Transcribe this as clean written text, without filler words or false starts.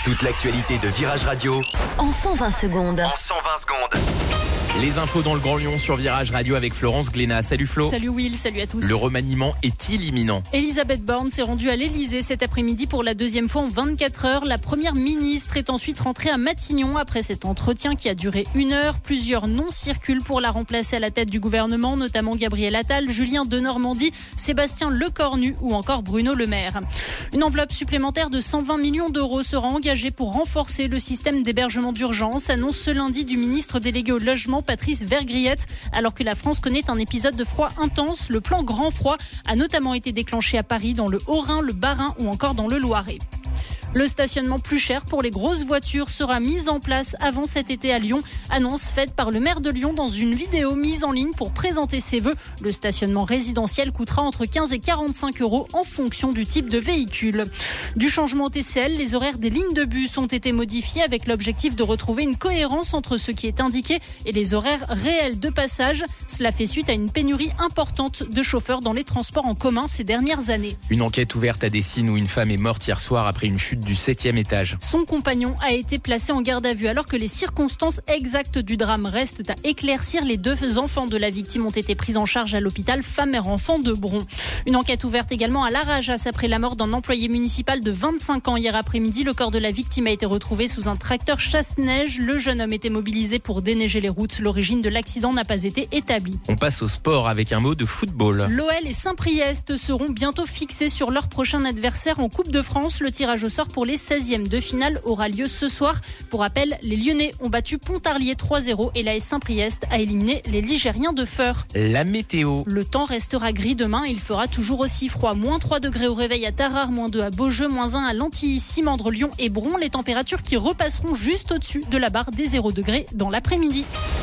Toute l'actualité de Virage Radio en 120 secondes. Les infos dans le Grand Lyon sur Virage Radio avec Florence Glénat. Salut Flo. Salut Will, salut à tous. Le remaniement est-il imminent ? Elisabeth Borne s'est rendue à l'Elysée cet après-midi pour la deuxième fois en 24 heures. La première ministre est ensuite rentrée à Matignon après cet entretien qui a duré 1 heure. Plusieurs noms circulent pour la remplacer à la tête du gouvernement, notamment Gabriel Attal, Julien Denormandie, Sébastien Lecornu ou encore Bruno Le Maire. Une enveloppe supplémentaire de 120 millions d'euros sera engagée pour renforcer le système d'hébergement d'urgence, annonce ce lundi du ministre délégué au logement Patrice Vergriette. Alors que la France connaît un épisode de froid intense, le plan Grand Froid a notamment été déclenché à Paris, dans le Haut-Rhin, le Bas-Rhin ou encore dans le Loiret. Le stationnement plus cher pour les grosses voitures sera mis en place avant cet été à Lyon. Annonce faite par le maire de Lyon dans une vidéo mise en ligne pour présenter ses vœux. Le stationnement résidentiel coûtera entre 15 et 45 euros en fonction du type de véhicule. Du changement TCL, les horaires des lignes de bus ont été modifiés avec l'objectif de retrouver une cohérence entre ce qui est indiqué et les horaires réels de passage. Cela fait suite à une pénurie importante de chauffeurs dans les transports en commun ces dernières années. Une enquête ouverte à Dessines où une femme est morte hier soir après une chute du 7e étage. Son compagnon a été placé en garde à vue alors que les circonstances exactes du drame restent à éclaircir. Les 2 enfants de la victime ont été pris en charge à l'hôpital femme-mère-enfant de Bron. Une enquête ouverte également à Larajas après la mort d'un employé municipal de 25 ans hier après-midi. Le corps de la victime a été retrouvé sous un tracteur chasse-neige. Le jeune homme était mobilisé pour déneiger les routes. L'origine de l'accident n'a pas été établie. On passe au sport avec un mot de football. L'OL et Saint-Priest seront bientôt fixés sur leur prochain adversaire en Coupe de France. Le tirage au sort pour les 16e de finale aura lieu ce soir. Pour rappel, les Lyonnais ont battu Pontarlier 3-0 et l'AS Saint-Priest a éliminé les Ligériens de Feur. La météo. Le temps restera gris demain. Il fera toujours aussi froid. -3 degrés au réveil à Tarare, -2 à Beaujeu, -1 à Lantilly, Simandre, Lyon et Bron. Les températures qui repasseront juste au-dessus de la barre des 0 degrés dans l'après-midi.